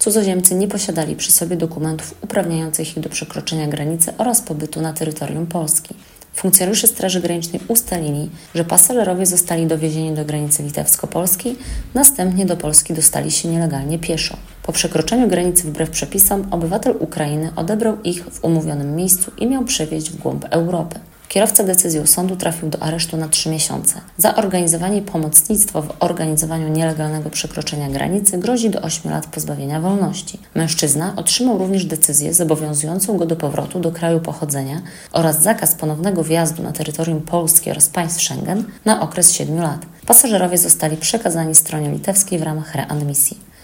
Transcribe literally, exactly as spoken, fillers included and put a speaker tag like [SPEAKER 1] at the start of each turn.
[SPEAKER 1] Cudzoziemcy nie posiadali przy sobie dokumentów uprawniających ich do przekroczenia granicy oraz pobytu na terytorium Polski. Funkcjonariusze Straży Granicznej ustalili, że pasażerowie zostali dowiezieni do granicy litewsko-polskiej, następnie do Polski dostali się nielegalnie pieszo. Po przekroczeniu granicy wbrew przepisom obywatel Ukrainy odebrał ich w umówionym miejscu i miał przewieźć w głąb Europy. Kierowca decyzją sądu trafił do aresztu na trzy miesiące. Za organizowanie i pomocnictwo w organizowaniu nielegalnego przekroczenia granicy grozi do ośmiu lat pozbawienia wolności. Mężczyzna otrzymał również decyzję zobowiązującą go do powrotu do kraju pochodzenia oraz zakaz ponownego wjazdu na terytorium Polski oraz państw Schengen na okres siedmiu lat. Pasażerowie zostali przekazani stronie litewskiej w ramach readmisji.